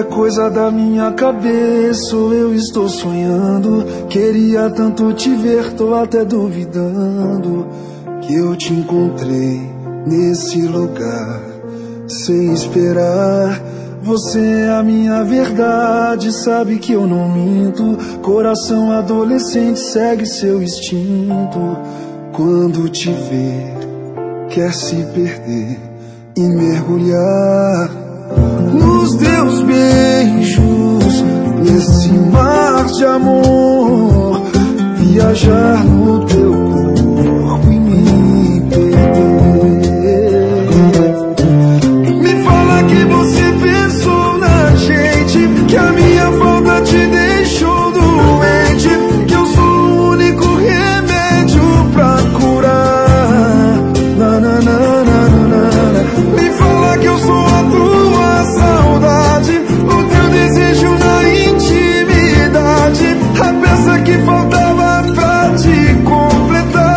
é coisa da minha cabeça ou eu estou sonhando? Queria tanto te ver, tô até duvidando que eu te encontrei nesse lugar sem esperar. Você é a minha verdade, sabe que eu não minto. Coração adolescente segue seu instinto. Quando te ver, quer se perder e mergulhar nos teus beijos, nesse mar de amor, viajar no teu corpo e me perder. Me fala que você pensou na gente, que a minha falta te deixou doente, que eu sou o único remédio pra curar. Na, na, na, na, na, na. Me fala que eu sou a tua saudade, o teu desejo na intimidade, a peça que faltava pra te completar.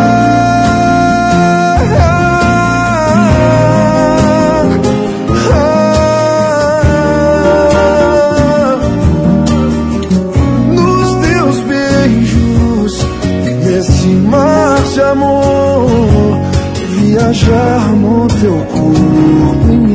Nos teus beijos, nesse mar de amor, viajar no teu corpo.